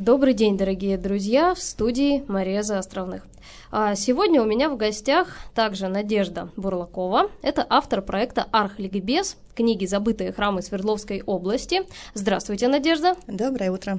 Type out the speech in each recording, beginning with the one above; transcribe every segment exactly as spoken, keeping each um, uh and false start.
Добрый день, дорогие друзья, в студии Мария Заостровных. Сегодня у меня в гостях также Надежда Бурлакова. Это автор проекта «Архликбез», книги «Забытые храмы Свердловской области». Здравствуйте, Надежда. Доброе утро.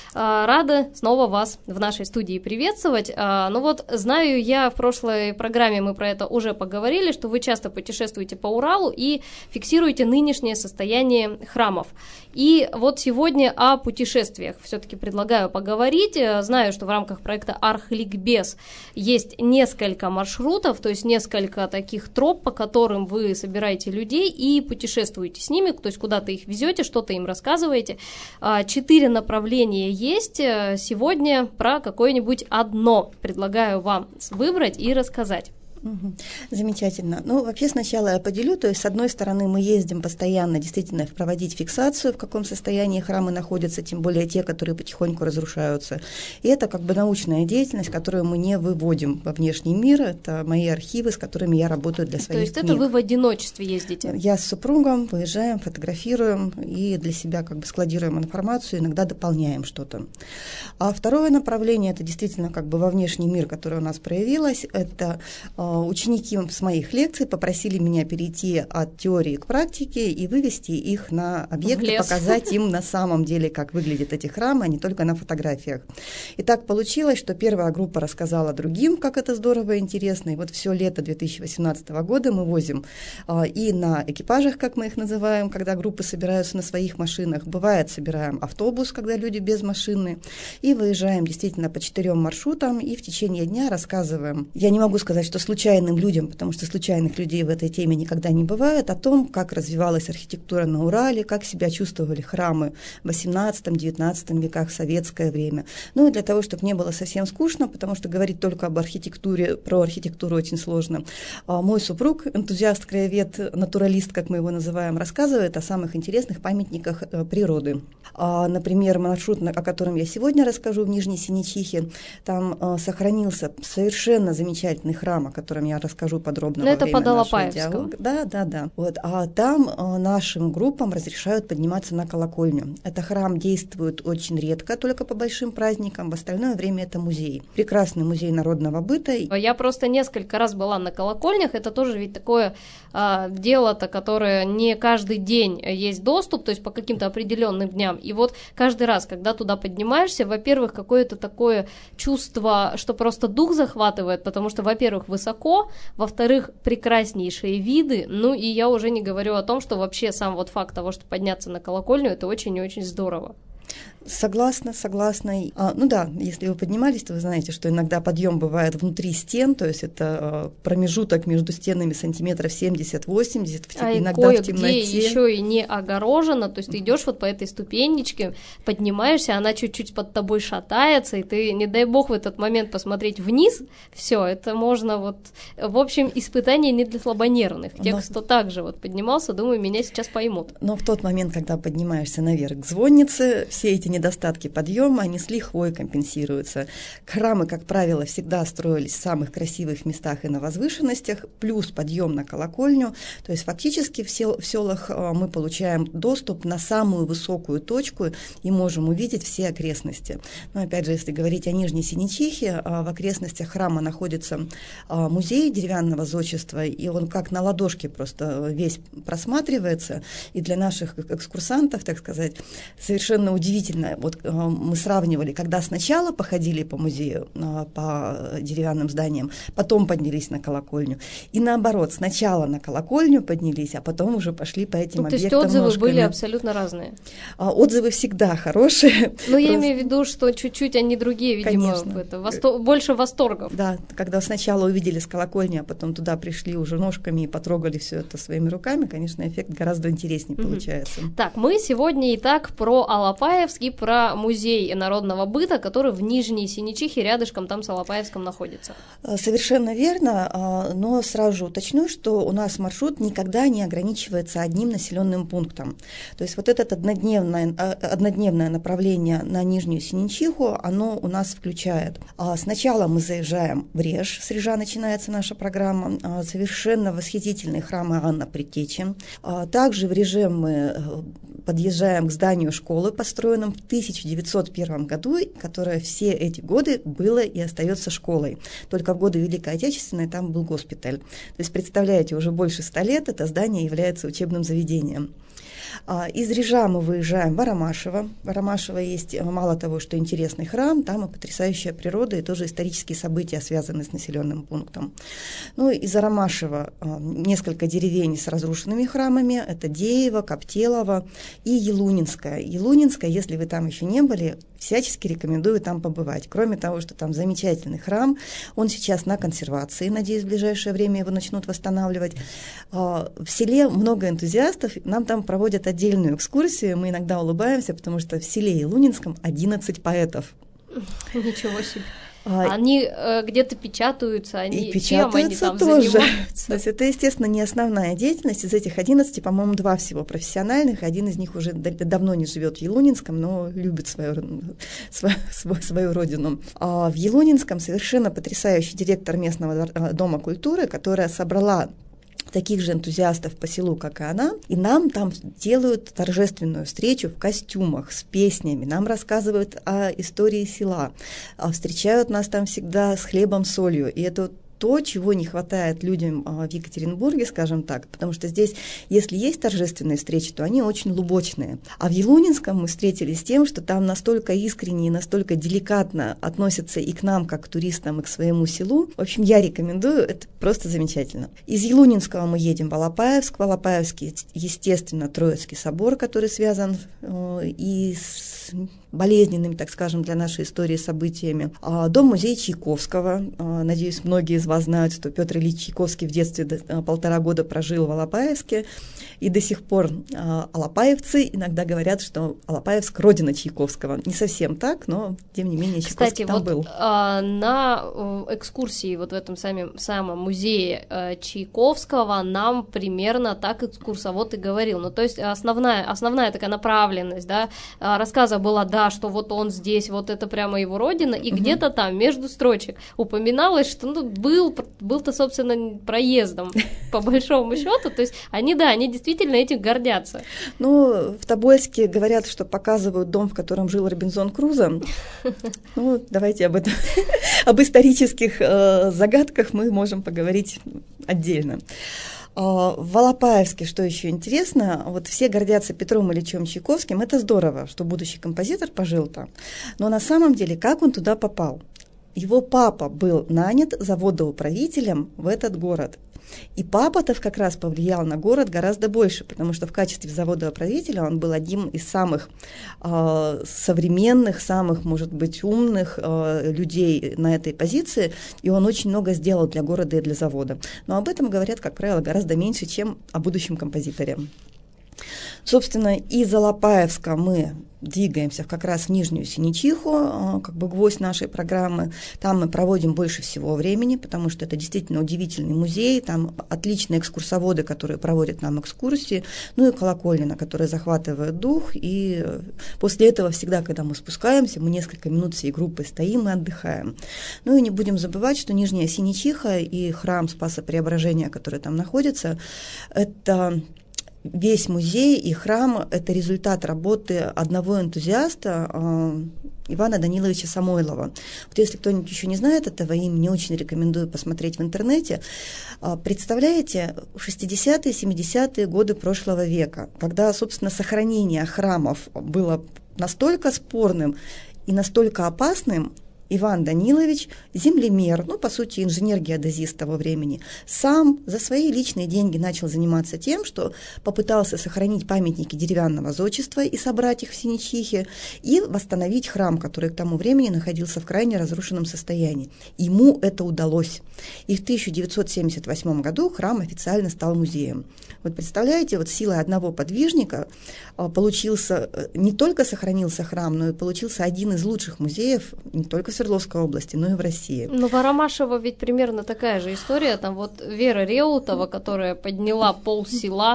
Рада снова вас в нашей студии приветствовать. Ну вот, знаю я, в прошлой программе мы про это уже поговорили, что вы часто путешествуете по Уралу и фиксируете нынешнее состояние храмов. И вот сегодня о путешествиях все-таки предлагаю поговорить. Знаю, что в рамках проекта «Архликбез» есть несколько маршрутов, то есть несколько таких троп, по которым вы собираете людей и путешествуете с ними, то есть куда-то их везете, что-то им рассказываете. Четыре направления есть. Сегодня про какое-нибудь одно предлагаю вам выбрать и рассказать. Угу. Замечательно. Ну, вообще сначала я поделю, то есть с одной стороны мы ездим постоянно действительно проводить фиксацию, в каком состоянии храмы находятся, тем более те, которые потихоньку разрушаются. И это как бы научная деятельность, которую мы не выводим во внешний мир, это мои архивы, с которыми я работаю для своих книг. То есть это вы в одиночестве ездите? Я с супругом выезжаем, фотографируем и для себя как бы складируем информацию, иногда дополняем что-то. А второе направление, это действительно как бы во внешний мир, которое у нас проявилось, это ученики с моих лекций попросили меня перейти от теории к практике и вывести их на объекты, показать им на самом деле, как выглядят эти храмы, а не только на фотографиях. И так получилось, что первая группа рассказала другим, как это здорово и интересно. И вот все лето две тысячи восемнадцатого года мы возим а, и на экипажах, как мы их называем, когда группы собираются на своих машинах. Бывает, собираем автобус, когда люди без машины. И выезжаем действительно по четырем маршрутам и в течение дня рассказываем. Я не могу сказать, что случайно случайным людям, потому что случайных людей в этой теме никогда не бывает, о том, как развивалась архитектура на Урале, как себя чувствовали храмы в восемнадцатом-девятнадцатом веках, в советское время. Ну и для того, чтобы не было совсем скучно, потому что говорить только об архитектуре, про архитектуру очень сложно. Мой супруг, энтузиаст, краевед, натуралист, как мы его называем, рассказывает о самых интересных памятниках природы. Например, маршрут, о котором я сегодня расскажу, в Нижней Синичихе, там сохранился совершенно замечательный храм, о котором я расскажу подробно. Но во это время под Алапаевском. Да, да, да. Вот. А там а, нашим группам разрешают подниматься на колокольню. Это храм действует очень редко, только по большим праздникам. В остальное время это музей. Прекрасный музей народного быта. Я просто несколько раз была на колокольнях. Это тоже ведь такое а, дело-то, которое не каждый день есть доступ, то есть по каким-то определенным дням. И вот каждый раз, когда туда поднимаешься, во-первых, какое-то такое чувство, что просто дух захватывает, потому что, во-первых, высоко, во-вторых, прекраснейшие виды, ну и я уже не говорю о том, что вообще сам вот факт того, что подняться на колокольню, это очень и очень здорово. Согласна, согласна. А, ну да, если вы поднимались, то вы знаете, что иногда подъем бывает внутри стен, то есть это промежуток между стенами сантиметров семьдесят-восемьдесят, а иногда в темноте. Еще и не огорожено, то есть ты идешь вот по этой ступенечке, поднимаешься, она чуть-чуть под тобой шатается, и ты, не дай бог, в этот момент посмотреть вниз, все, это можно вот, в общем, испытание не для слабонервных. Те, Но... кто также вот поднимался, думаю, меня сейчас поймут. Но в тот момент, когда поднимаешься наверх к звоннице, все эти недостатки подъема, они с лихвой компенсируются. Храмы, как правило, всегда строились в самых красивых местах и на возвышенностях, плюс подъем на колокольню. То есть фактически в, сел, в селах мы получаем доступ на самую высокую точку и можем увидеть все окрестности. Но опять же, если говорить о Нижней Синичихе, в окрестностях храма находится музей деревянного зодчества, и он как на ладошке просто весь просматривается. И для наших экскурсантов, так сказать, совершенно удивительно. Вот э, мы сравнивали, когда сначала походили по музею, э, по деревянным зданиям, потом поднялись на колокольню. И наоборот, сначала на колокольню поднялись, а потом уже пошли по этим ну, объектам. То есть отзывы ножками. были абсолютно разные? А, отзывы всегда хорошие. Ну, я имею в виду, что чуть-чуть они другие, видимо, это, восто... больше восторгов. Да, когда сначала увидели с колокольни, а потом туда пришли уже ножками и потрогали все это своими руками, конечно, эффект гораздо интереснее mm-hmm. получается. Так, мы сегодня и так про Алапаевский, про музей народного быта, который в Нижней Синичихе, рядышком там с Алапаевском находится. Совершенно верно, но сразу же уточню, что у нас маршрут никогда не ограничивается одним населенным пунктом. То есть вот это однодневное, однодневное направление на Нижнюю Синичиху, оно у нас включает. Сначала мы заезжаем в Реж, с Режа начинается наша программа, совершенно восхитительный храм Иоанна Предтечи. Также в Реже мы подъезжаем к зданию школы, построенному в тысяча девятьсот первом году, которое все эти годы было и остается школой. Только в годы Великой Отечественной там был госпиталь. То есть, представляете, уже больше ста лет это здание является учебным заведением. Из Режа мы выезжаем в Аромашево. В Аромашево есть мало того, что интересный храм, там и потрясающая природа, и тоже исторические события, связанные с населенным пунктом. Ну, из Аромашева несколько деревень с разрушенными храмами. Это Деево, Коптелово и Елунинская. Елунинская, если вы там еще не были, всячески рекомендую там побывать. Кроме того, что там замечательный храм, он сейчас на консервации, надеюсь, в ближайшее время его начнут восстанавливать. В селе много энтузиастов, нам там проводят отдельную экскурсию, мы иногда улыбаемся, потому что в селе Елунинском одиннадцать поэтов. Ничего себе. Они э, где-то печатаются, они, и печатаются чем они там тоже. Занимаются? То есть это, естественно, не основная деятельность. Из этих одиннадцати, по-моему, два всего профессиональных. Один из них уже давно не живет в Елунинском, но любит свою, свою, свою родину. А в Елунинском совершенно потрясающий директор местного дома культуры, которая собрала таких же энтузиастов по селу, как и она, и нам там делают торжественную встречу в костюмах, с песнями, нам рассказывают о истории села, встречают нас там всегда с хлебом, солью, и это то, чего не хватает людям в Екатеринбурге, скажем так, потому что здесь, если есть торжественные встречи, то они очень лубочные. А в Елунинском мы встретились с тем, что там настолько искренне и настолько деликатно относятся и к нам, как к туристам, и к своему селу. В общем, я рекомендую, это просто замечательно. Из Елунинского мы едем в Алапаевск. В Алапаевске, естественно, Троицкий собор, который связан э, и с болезненными, так скажем, для нашей истории событиями. Дом-музей Чайковского. Надеюсь, многие из вас знают, что Петр Ильич Чайковский в детстве полтора года прожил в Алапаевске, и до сих пор алапаевцы иногда говорят, что Алапаевск – родина Чайковского. Не совсем так, но, тем не менее, Чайковский Кстати, там вот, был. А, на экскурсии вот в этом самом, самом музее Чайковского нам примерно так экскурсовод и говорил. Ну, то есть основная, основная такая направленность, да, рассказа была, да, что вот он здесь, вот это прямо его родина, и угу. где-то там между строчек упоминалось, что ну, был, был-то, собственно, проездом, по большому счету, то есть они, да, они действительно этим гордятся. Ну, в Тобольске говорят, что показывают дом, в котором жил Робинзон Крузо. Ну, давайте об этом, об исторических э, загадках мы можем поговорить отдельно. В Алапаевске, что еще интересно, вот все гордятся Петром Ильичем Чайковским, это здорово, что будущий композитор пожил там, но на самом деле как он туда попал? Его папа был нанят заводоуправителем в этот город. И папа-то как раз повлиял на город гораздо больше, потому что в качестве заводоуправителя он был одним из самых э, современных, самых, может быть, умных э, людей на этой позиции, и он очень много сделал для города и для завода. Но об этом говорят, как правило, гораздо меньше, чем о будущем композиторе. Собственно, из Алапаевска мы двигаемся как раз в Нижнюю Синичиху, как бы гвоздь нашей программы. Там мы проводим больше всего времени, потому что это действительно удивительный музей, там отличные экскурсоводы, которые проводят нам экскурсии, ну и колокольня, на которой захватывает дух, и после этого всегда, когда мы спускаемся, мы несколько минут всей группой стоим и отдыхаем. Ну и не будем забывать, что Нижняя Синичиха и храм Спаса Преображения, который там находится, это... Весь музей и храм – это результат работы одного энтузиаста, э, Ивана Даниловича Самойлова. Вот если кто-нибудь еще не знает этого имени, очень рекомендую посмотреть в интернете. Э, представляете, шестидесятые, семидесятые годы прошлого века, когда, собственно, сохранение храмов было настолько спорным и настолько опасным, Иван Данилович, землемер, ну, по сути, инженер-геодезист того времени, сам за свои личные деньги начал заниматься тем, что попытался сохранить памятники деревянного зодчества и собрать их в Синичихе, и восстановить храм, который к тому времени находился в крайне разрушенном состоянии. Ему это удалось. И в тысяча девятьсот семьдесят восьмом году храм официально стал музеем. Вот представляете, вот силой одного подвижника получился, не только сохранился храм, но и получился один из лучших музеев не только в Свердловской области, но и в России. Ну, в Аромашево ведь примерно такая же история. Там вот Вера Реутова, которая подняла пол села,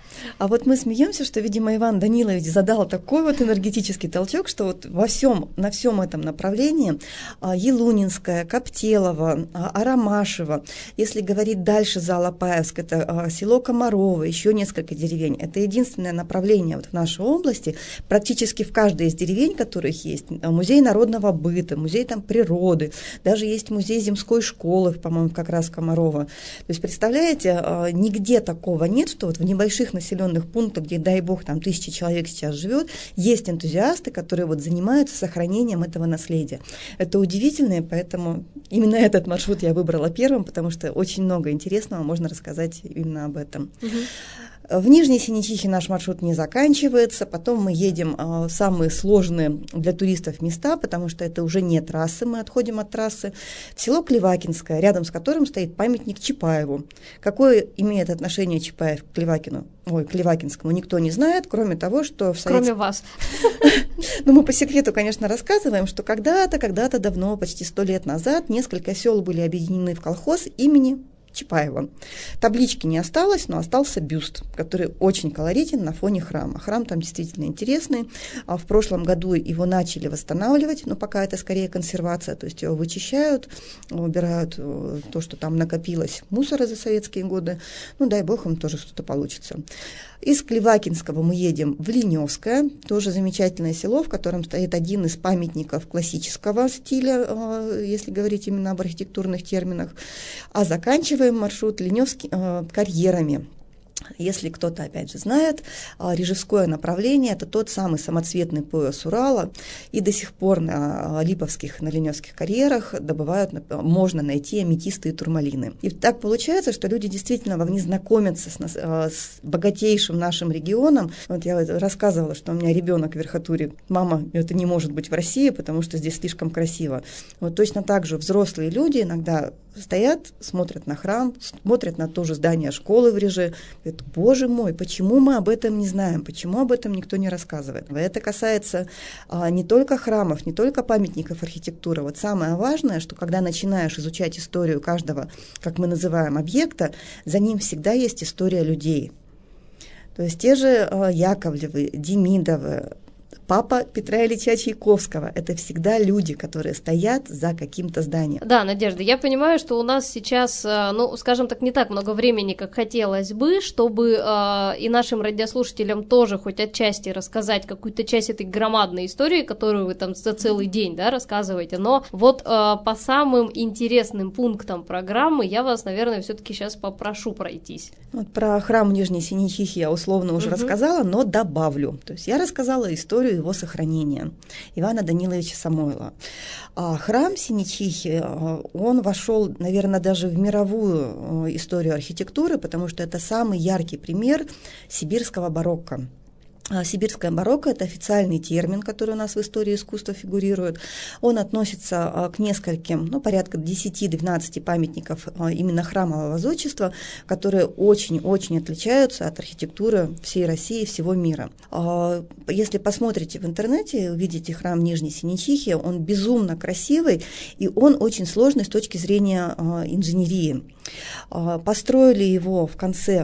А вот мы смеемся, что, видимо, Иван Данилович задал такой вот энергетический толчок, что вот во всем, на всем этом направлении Елунинская, Коптелова, Арамашева, если говорить дальше за Алапаевск, это село Комарово, еще несколько деревень, это единственное направление вот в нашей области, практически в каждой из деревень, которых есть музей народного быта, музей там природы, даже есть музей земской школы, по-моему, как раз Комарова. То есть, представляете, нигде такого нет, что вот в небольших населенных пунктах, где, дай бог, там тысячи человек сейчас живет, есть энтузиасты, которые вот занимаются сохранением этого наследия. Это удивительно, и поэтому именно этот маршрут я выбрала первым, потому что очень много интересного можно рассказать именно об этом. Угу. В Нижней Синечихе наш маршрут не заканчивается, потом мы едем в самые сложные для туристов места, потому что это уже не трассы, мы отходим от трассы, в село Клевакинское, рядом с которым стоит памятник Чапаеву. Какое имеет отношение Чапаев к Клевакину? Ой, к Клевакинскому никто не знает, кроме того, что в Совете... Кроме вас. Ну, мы по секрету, конечно, рассказываем, что когда-то, когда-то давно, почти сто лет назад, несколько сел были объединены в колхоз имени Чапаева. Таблички не осталось, но остался бюст, который очень колоритен на фоне храма. Храм там действительно интересный. А в прошлом году его начали восстанавливать, но пока это скорее консервация, то есть его вычищают, убирают то, что там накопилось мусора за советские годы. Ну, дай бог, им тоже что-то получится. Из Клевакинского мы едем в Леневское, тоже замечательное село, в котором стоит один из памятников классического стиля, если говорить именно об архитектурных терминах. А заканчиваем маршрут Леневский э, карьерами. Если кто-то, опять же, знает, Рижевское направление – это тот самый самоцветный пояс Урала, и до сих пор на липовских, на леневских карьерах добывают, можно найти аметисты и турмалины. И так получается, что люди действительно вовне знакомятся с, нас, с богатейшим нашим регионом. Вот я рассказывала, что у меня ребенок в Верхотуре. Мама, это не может быть в России, потому что здесь слишком красиво. Вот точно так же взрослые люди иногда стоят, смотрят на храм, смотрят на то же здание школы в Риже, говорят: боже мой, почему мы об этом не знаем, почему об этом никто не рассказывает. Это касается а, не только храмов, не только памятников архитектуры. Вот самое важное, что когда начинаешь изучать историю каждого, как мы называем, объекта, за ним всегда есть история людей. То есть те же а, Яковлевы, Демидовы, папа Петра Ильича Чайковского – это всегда люди, которые стоят за каким-то зданием. Да, Надежда, я понимаю, что у нас сейчас, ну, скажем так, не так много времени, как хотелось бы, чтобы э, и нашим радиослушателям тоже хоть отчасти рассказать какую-то часть этой громадной истории, которую вы там за целый день, да, рассказываете. Но вот э, по самым интересным пунктам программы я вас, наверное, все-таки сейчас попрошу пройтись. Вот про храм Нижней Синечихи я условно уже угу. рассказала, но добавлю. То есть я рассказала историю его сохранения Ивана Даниловича Самойлова. А храм Синечихи, он вошел, наверное, даже в мировую историю архитектуры, потому что это самый яркий пример сибирского барокко. Сибирское барокко – это официальный термин, который у нас в истории искусства фигурирует. Он относится к нескольким, ну, порядка десяти-двенадцати памятников именно храмового зодчества, которые очень-очень отличаются от архитектуры всей России и всего мира. Если посмотрите в интернете, увидите храм Нижней Синечихи, он безумно красивый, и он очень сложный с точки зрения инженерии. Построили его в конце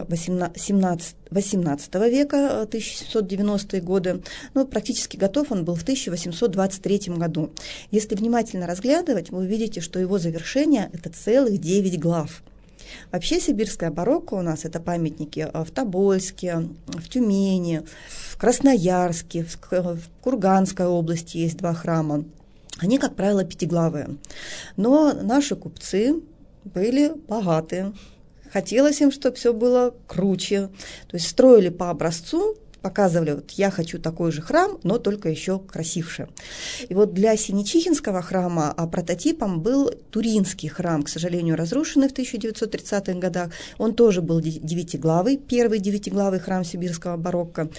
восемнадцатого века, тысяча семьсот девяностые годы, ну, практически готов он был в тысяча восемьсот двадцать третьем году. Если внимательно разглядывать, вы увидите, что его завершение – это целых девять глав. Вообще сибирское барокко у нас – это памятники в Тобольске, в Тюмени, в Красноярске, в Курганской области есть два храма. Они, как правило, пятиглавые. Но наши купцы были богатые. Хотелось им, чтобы все было круче. То есть строили по образцу, показывали, вот я хочу такой же храм, но только еще красивше. И вот для Синечихинского храма а прототипом был Туринский храм, к сожалению, разрушенный в тысяча девятьсот тридцатых годах. Он тоже был девятиглавый, первый девятиглавый храм сибирского барокко.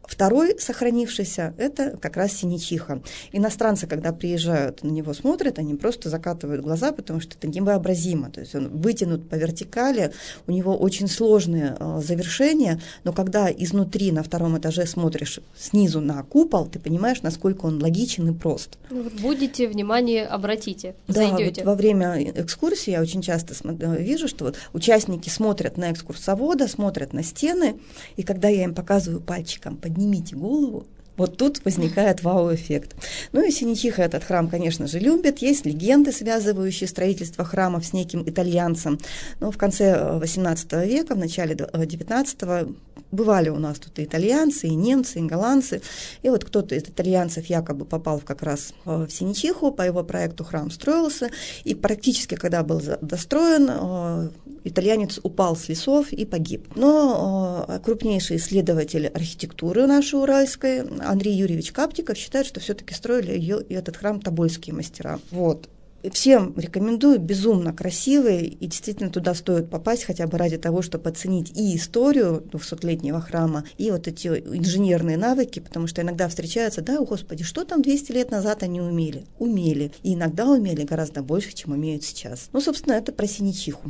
Второй сохранившийся – это как раз Синичиха. Иностранцы, когда приезжают, на него смотрят, они просто закатывают глаза, потому что это невообразимо. То есть он вытянут по вертикали, у него очень сложные э, завершения, но когда изнутри на втором этаже смотришь снизу на купол, ты понимаешь, насколько он логичен и прост. Ну, вот будете, внимание обратите, да, зайдете. Вот во время экскурсии я очень часто смотрю, вижу, что вот участники смотрят на экскурсовода, смотрят на стены, и когда я им показываю пальчиком, поднимите голову, вот тут возникает вау-эффект. Ну и Синичиха этот храм, конечно же, любит. Есть легенды, связывающие строительство храмов с неким итальянцем. Но в конце восемнадцатого века, в начале девятнадцатого бывали у нас тут и итальянцы, и немцы, и голландцы. И вот кто-то из итальянцев якобы попал как раз в Синичиху, по его проекту храм строился. И практически, когда был достроен, итальянец упал с лесов и погиб. Но крупнейший исследователь архитектуры нашей уральской, Андрей Юрьевич Каптиков, считает, что все-таки строили ее, этот храм тобольские мастера. Вот. Всем рекомендую, безумно красивый, и действительно туда стоит попасть хотя бы ради того, чтобы оценить и историю двухсотлетнего храма, и вот эти инженерные навыки, потому что иногда встречаются, да, о господи, что там двести лет назад они умели? Умели. И иногда умели гораздо больше, чем умеют сейчас. Ну, собственно, это про Синичиху.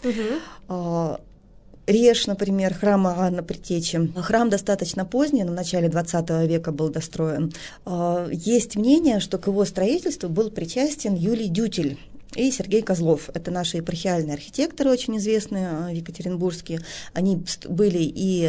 Угу. Реж, например, храм Иоанна Предтечи. Храм достаточно поздний, в начале двадцатого века был достроен. Есть мнение, что к его строительству был причастен Юлий Дютель и Сергей Козлов. Это наши епархиальные архитекторы, очень известные, екатеринбургские. Они были и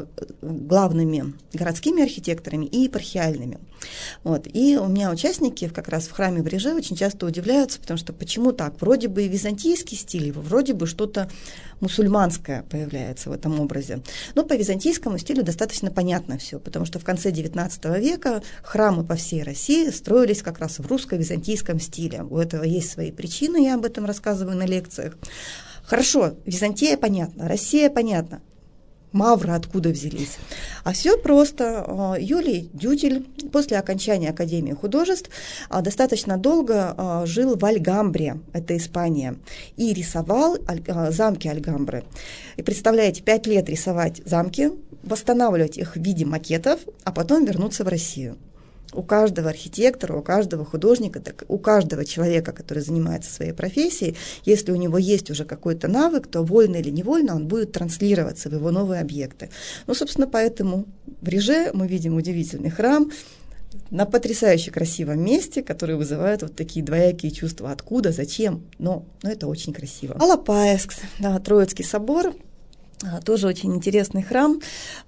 главными городскими архитекторами, и епархиальными. Вот. И у меня участники как раз в храме в Реже очень часто удивляются, потому что почему так? Вроде бы и византийский стиль, вроде бы что-то мусульманское появляется в этом образе. Но по византийскому стилю достаточно понятно все, потому что в конце девятнадцатого века храмы по всей России строились как раз в русско-византийском стиле. У этого есть свои причины, я об этом рассказываю на лекциях. Хорошо, Византия понятно, Россия понятно. Мавры откуда взялись? А все просто. Юлий Дютель после окончания Академии художеств достаточно долго жил в Альгамбре, это Испания, и рисовал замки Альгамбры. И представляете, пять лет рисовать замки, восстанавливать их в виде макетов, а потом вернуться в Россию. У каждого архитектора, у каждого художника, так, у каждого человека, который занимается своей профессией, если у него есть уже какой-то навык, то вольно или невольно он будет транслироваться в его новые объекты. Ну, собственно, поэтому в Реже мы видим удивительный храм на потрясающе красивом месте, который вызывает вот такие двоякие чувства. Откуда, зачем, но, но это очень красиво. Алапаевск, да, Троицкий собор. Тоже очень интересный храм.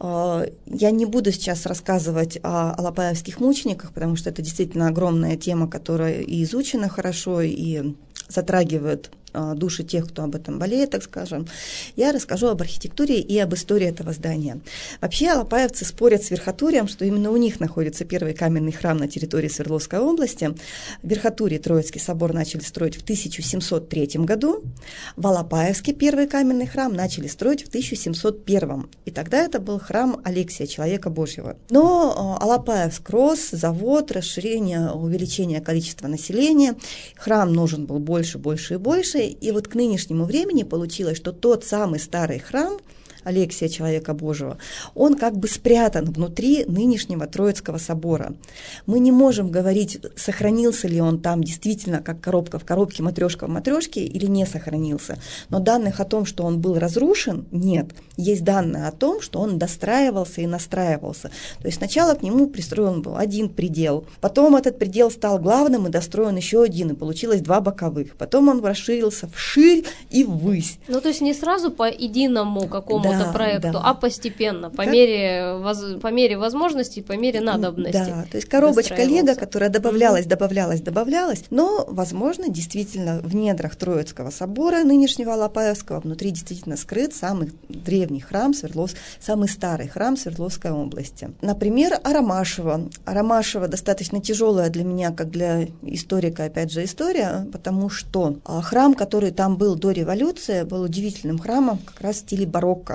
Я не буду сейчас рассказывать о алапаевских мучениках, потому что это действительно огромная тема, которая и изучена хорошо, и затрагивает души тех, кто об этом болеет, так скажем. Я расскажу об архитектуре и об истории этого здания. Вообще алапаевцы спорят с Верхотурьем, что именно у них находится первый каменный храм на территории Свердловской области. В Верхотурье Троицкий собор начали строить в тысяча семьсот третьем году, в Алапаевске первый каменный храм начали строить в тысяча семьсот первом. И тогда это был храм Алексия, человека Божьего. Но Алапаевск рос, завод, расширение, увеличение количества населения, храм нужен был больше, больше и больше. И вот к нынешнему времени получилось, что тот самый старый храм Алексия, человека Божьего, он как бы спрятан внутри нынешнего Троицкого собора. Мы не можем говорить, сохранился ли он там действительно как коробка в коробке, матрешка в матрешке, или не сохранился. Но данных о том, что он был разрушен, нет. Есть данные о том, что он достраивался и настраивался. То есть сначала к нему пристроен был один предел, потом этот предел стал главным и достроен еще один, и получилось два боковых. Потом он расширился вширь и ввысь. Ну, то есть не сразу по единому какому-то Да, проекту, да. а постепенно, по как... мере, воз... по мере возможностей, по мере надобности. Да, то есть коробочка Лего, которая добавлялась, добавлялась, добавлялась, но, возможно, действительно в недрах Троицкого собора, нынешнего Алапаевского, внутри действительно скрыт самый древний храм, Свердлов... самый старый храм Свердловской области. Например, Арамашево. Арамашево достаточно тяжелая для меня, как для историка, опять же, история, потому что храм, который там был до революции, был удивительным храмом как раз в стиле барокко.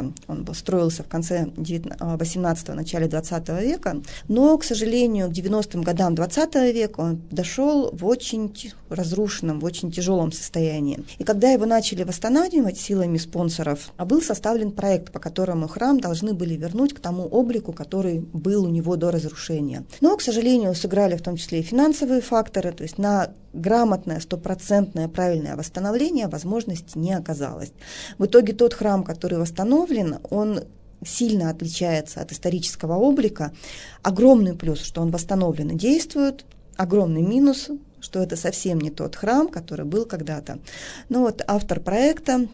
века. Он был, строился в конце восемнадцатого, начале двадцатого века, но, к сожалению, к девяностым годам двадцатого века он дошел в очень разрушенном, в очень тяжелом состоянии. И когда его начали восстанавливать силами спонсоров, был составлен проект, по которому храм должны были вернуть к тому облику, который был у него до разрушения. Но, к сожалению, сыграли в том числе и финансовые факторы, то есть на грамотное, стопроцентное правильное восстановление возможности не оказалось. В итоге тот храм, который восстановлен, он сильно отличается от исторического облика. Огромный плюс, что он восстановлен и действует, огромный минус, что это совсем не тот храм, который был когда-то. Но вот автор проекта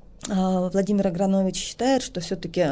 Владимир Агранович считает, что все-таки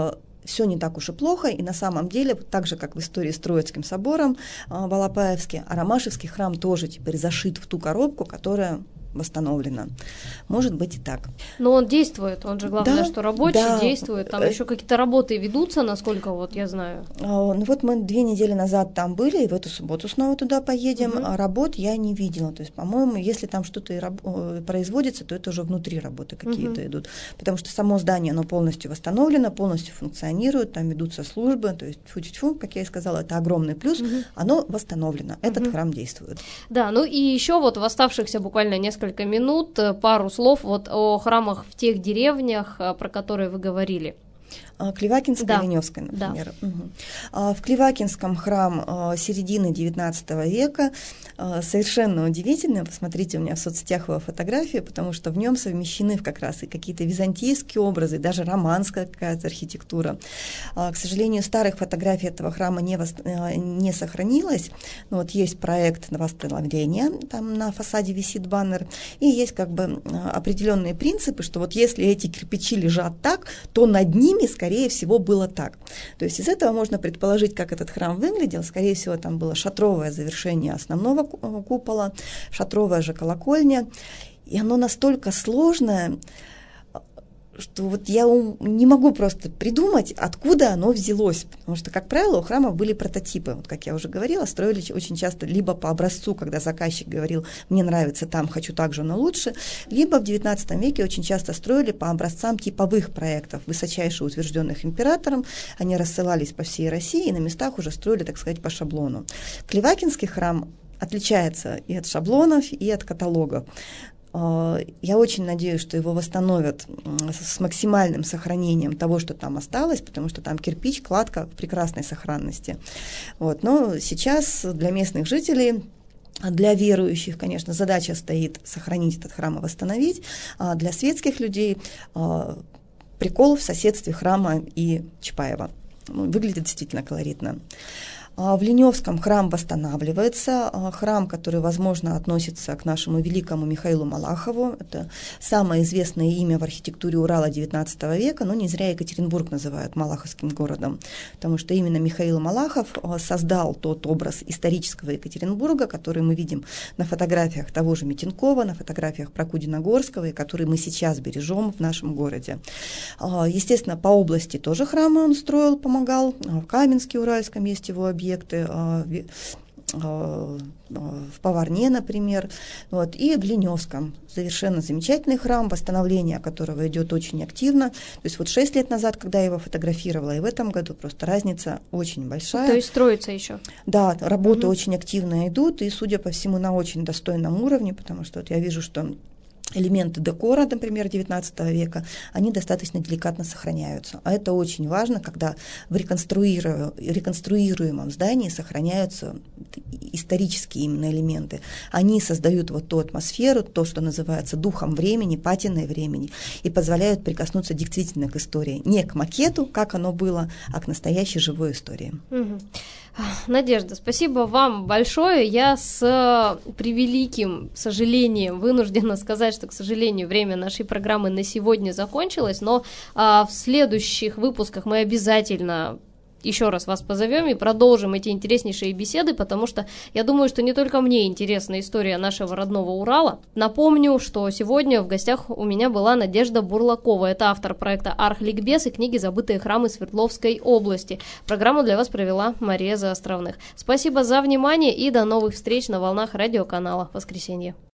все не так уж и плохо, и на самом деле, так же, как в истории с Троицким собором в Алапаевске, Аромашевский храм тоже теперь зашит в ту коробку, которая восстановлена. Может быть и так. Но он действует, он же главное, да, что рабочий, да, действует. Там еще какие-то работы ведутся, насколько вот я знаю. Ну вот мы две недели назад там были, и в эту субботу снова туда поедем. Угу. А работ я не видела. То есть, по-моему, если там что-то и раб- производится, то это уже внутри работы какие-то угу. идут. Потому что само здание, оно полностью восстановлено, полностью функционирует, там ведутся службы. То есть, фу-фу-фу, как я и сказала, это огромный плюс. Угу. Оно восстановлено. Этот угу. храм действует. Да, ну и еще вот в оставшихся буквально несколько минут пару слов вот о храмах в тех деревнях, про которые вы говорили. Клевакинской, да. Леневской, например. Да. Угу. В Клевакинском храм середины девятнадцатого века совершенно удивительно. Посмотрите у меня в соцсетях его фотографии, потому что в нем совмещены как раз и какие-то византийские образы, даже романская какая-то архитектура. К сожалению, старых фотографий этого храма не, вос... не сохранилось. Но вот есть проект на восстановление, там на фасаде висит баннер, и есть как бы определенные принципы, что вот если эти кирпичи лежат так, то над ними, скорее всего, было так. То есть из этого можно предположить, как этот храм выглядел. Скорее всего, там было шатровое завершение основного купола, шатровая же колокольня. И оно настолько сложное, что вот я не могу просто придумать, откуда оно взялось. Потому что, как правило, у храмов были прототипы. Вот, как я уже говорила, строили очень часто либо по образцу, когда заказчик говорил, мне нравится там, хочу так же, но лучше, либо в девятнадцатом веке очень часто строили по образцам типовых проектов, высочайше утвержденных императором. Они рассылались по всей России и на местах уже строили, так сказать, по шаблону. Клевакинский храм отличается и от шаблонов, и от каталогов. Я очень надеюсь, что его восстановят с максимальным сохранением того, что там осталось, потому что там кирпич, кладка в прекрасной сохранности. Вот. Но сейчас для местных жителей, для верующих, конечно, задача стоит сохранить этот храм и восстановить, а для светских людей прикол в соседстве храма и Чапаева. Выглядит действительно колоритно. В Леневском храм восстанавливается, храм, который, возможно, относится к нашему великому Михаилу Малахову. Это самое известное имя в архитектуре Урала девятнадцатого века, но не зря Екатеринбург называют Малаховским городом, потому что именно Михаил Малахов создал тот образ исторического Екатеринбурга, который мы видим на фотографиях того же Митенкова, на фотографиях Прокудина-Горского, и который мы сейчас бережем в нашем городе. Естественно, по области тоже храмы он строил, помогал. В Каменске, Уральском есть его объекты. объекты, в Поварне, например, вот, и в Леневском. Совершенно замечательный храм, восстановление которого идет очень активно. То есть вот шесть лет назад, когда я его фотографировала, и в этом году просто разница очень большая. То есть строится еще? Да, работы угу. очень активно идут, и, судя по всему, на очень достойном уровне, потому что вот я вижу, что элементы декора, например, девятнадцатого века, они достаточно деликатно сохраняются. А это очень важно, когда в реконструиру... реконструируемом здании сохраняются исторические именно элементы. Они создают вот ту атмосферу, то, что называется духом времени, патиной времени, и позволяют прикоснуться действительно к истории. Не к макету, как оно было, а к настоящей живой истории. Угу. Надежда, спасибо вам большое. Я с превеликим сожалением вынуждена сказать, что, к сожалению, время нашей программы на сегодня закончилось, но а, в следующих выпусках мы обязательно еще раз вас позовем и продолжим эти интереснейшие беседы, потому что я думаю, что не только мне интересна история нашего родного Урала. Напомню, что сегодня в гостях у меня была Надежда Бурлакова. Это автор проекта «Архликбез» и книги «Забытые храмы Свердловской области». Программу для вас провела Мария Заостровных. Спасибо за внимание и до новых встреч на волнах радиоканала «Воскресенье».